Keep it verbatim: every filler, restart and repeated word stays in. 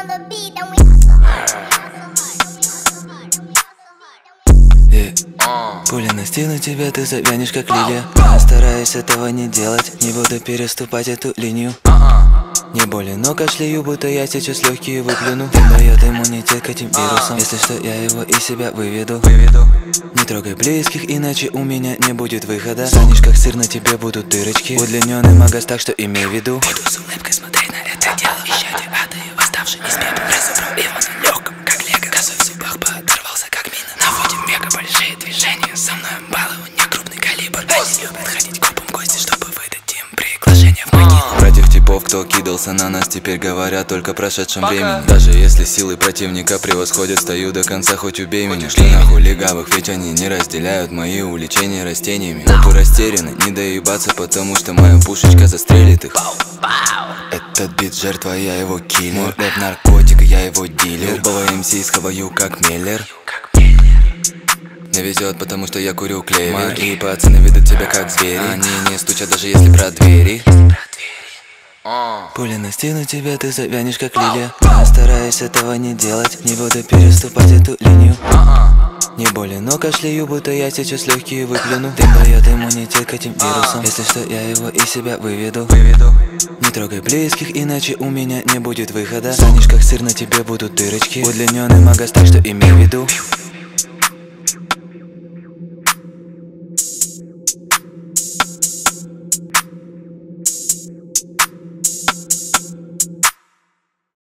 Пуля настигнет тебя, ты завянешь как лилия. Я стараюсь этого не делать, не буду переступать эту линию. Не болен, но кашляю, будто я сейчас легкие выплюну. Дым дает иммунитет к этим вирусам. Если что, я его из себя выведу. Не трогай близких, иначе у меня не будет выхода. Станешь как сыр, на тебе будут дырочки. Удлиненный магаз, так что имей в виду. Буду с улыбкой смотреть на это дело. Исчадие ада и восставший из пепла. Разобрал его на легком, как лего. Косой в зубах подорвался, как мина. Наводим мега большие движения. Со мной балование, крупный калибр. Они любят ходить копом в гости, чтобы выдать им приглашение в могилу. Про тех типов, кто кидался на нас, теперь говорят только прошедшем времени. Даже если силы противника превосходят, стою до конца, хоть убей меня. Что нахуй легавых, ведь они не разделяют мои увлечения растениями. Толпы растеряны, не доебаться, потому что моя пушечка застрелит их. Этот бит жертва, я его киллер. Мой рэп наркотик, я его дилер. Любого эм си схаваю как Миллер. Мне везет, потому что я курю клевер. И пацаны ведут себя как звери. Они не стучат, даже если про двери. Пуля настигнет тебя, ты завянешь как лилия. Я стараюсь этого не делать, не буду переступать эту линию. Не болен, но кашляю, будто я сейчас легкие выплюну. Дым дает иммунитет к этим вирусам. Если что, я его из себя выведу. Не трогай близких, иначе у меня не будет выхода. Станешь как сыр, на тебе будут дырочки. Удлиненный магаз, так что имей в виду.